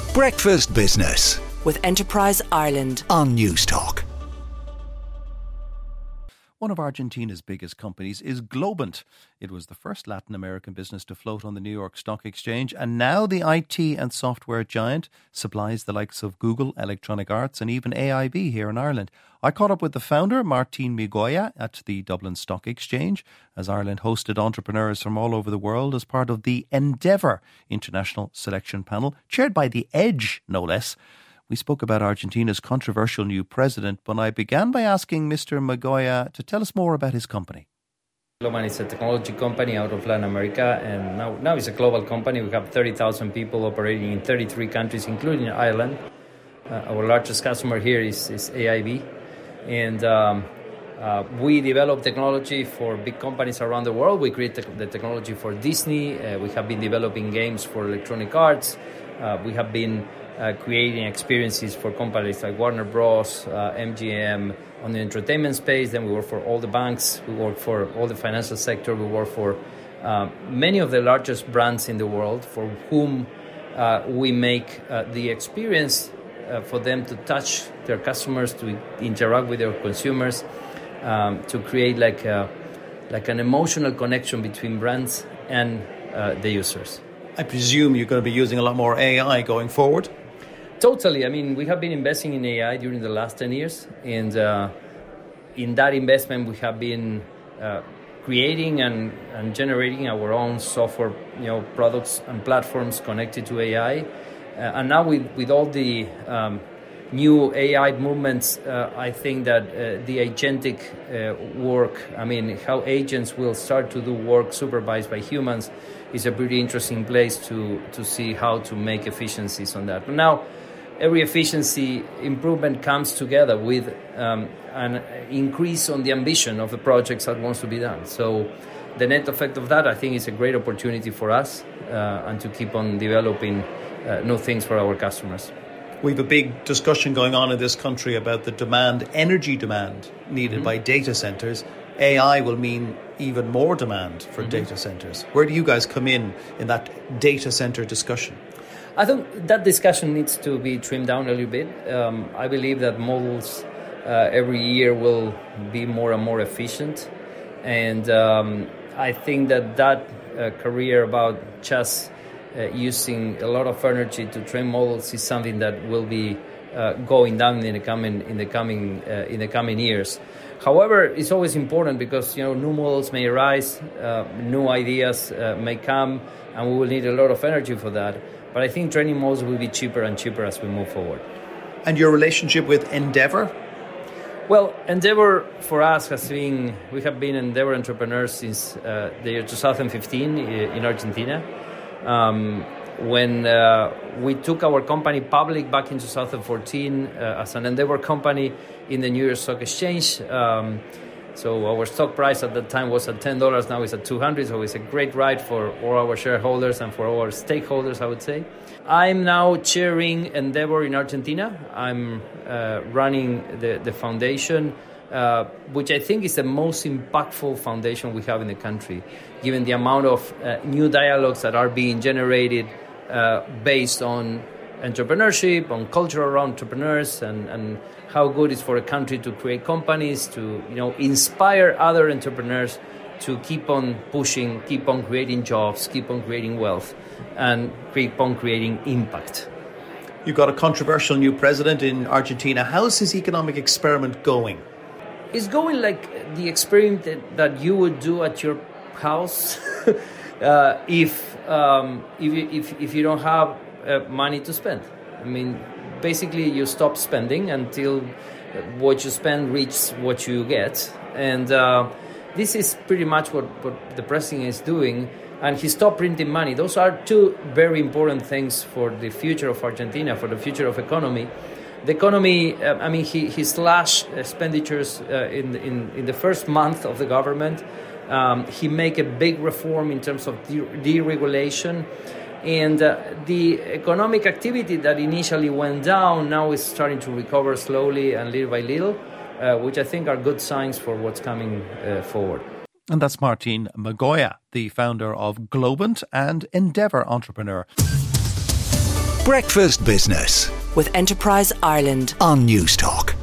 Breakfast Business with Enterprise Ireland on News Talk. One of Argentina's biggest companies is Globant. It was the first Latin American business to float on the New York Stock Exchange, and now the IT and software giant supplies the likes of Google, Electronic Arts and even AIB here in Ireland. I caught up with the founder, Martin Migoya, at the Dublin Stock Exchange, as Ireland hosted entrepreneurs from all over the world as part of the Endeavour International Selection Panel, chaired by The Edge, no less. We spoke about Argentina's controversial new president, but I began by asking Mr. Migoya to tell us more about his company. Globant is a technology company out of Latin America, and now it's a global company. We have 30,000 people operating in 33 countries, including Ireland. Our largest customer here is AIB, and we develop technology for big companies around the world. We create the technology for Disney. We have been developing games for Electronic Arts. We have been creating experiences for companies like Warner Bros., MGM on the entertainment space. Then we work for all the banks. We work for all the financial sector. We work for many of the largest brands in the world for whom we make the experience for them to touch their customers, to interact with their consumers, to create like an emotional connection between brands and the users. I presume you're going to be using a lot more AI going forward? Totally. I mean, we have been investing in AI during the last 10 years. And in that investment, we have been creating and generating our own software, products and platforms connected to AI. And now with all the new AI movements, I think that the agentic work, how agents will start to do work supervised by humans, is a pretty interesting place to see how to make efficiencies on that. But now, every efficiency improvement comes together with an increase on the ambition of the projects that wants to be done. So the net effect of that, I think, is a great opportunity for us and to keep on developing new things for our customers. We have a big discussion going on in this country about the energy demand needed by data centres. AI will mean even more demand for data centres. Where do you guys come in that data centre discussion? I think that discussion needs to be trimmed down a little bit. I believe that models every year will be more and more efficient. And I think that career about just using a lot of energy to train models is something that will be going down in the coming years. However, it's always important because new models may arise, new ideas may come, and we will need a lot of energy for that. But I think training models will be cheaper and cheaper as we move forward. And your relationship with Endeavour? Well, Endeavour for us we have been Endeavour entrepreneurs since the year 2015 in Argentina. When we took our company public back in 2014 as an Endeavour company in the New York Stock Exchange. So our stock price at that time was at $10, now it's at $200, so it's a great ride for all our shareholders and for our stakeholders, I would say. I'm now chairing Endeavour in Argentina. I'm running the foundation, which I think is the most impactful foundation we have in the country, given the amount of new dialogues that are being generated based on entrepreneurship, on culture around entrepreneurs, and how good it's for a country to create companies, to inspire other entrepreneurs to keep on pushing, keep on creating jobs, keep on creating wealth, and keep on creating impact. You've got a controversial new president in Argentina. How's his economic experiment going? It's going like the experiment that you would do at your house if you don't have money to spend. Basically you stop spending until what you spend reaches what you get. And this is pretty much what the president is doing. And he stopped printing money. Those are two very important things for the future of Argentina, for the future of economy. The economy, he slashed expenditures in the first month of the government. He made a big reform in terms of deregulation. And the economic activity that initially went down now is starting to recover slowly and little by little, which I think are good signs for what's coming forward. And that's Martin Migoya, the founder of Globant and Endeavour entrepreneur. Breakfast Business with Enterprise Ireland. on News Talk.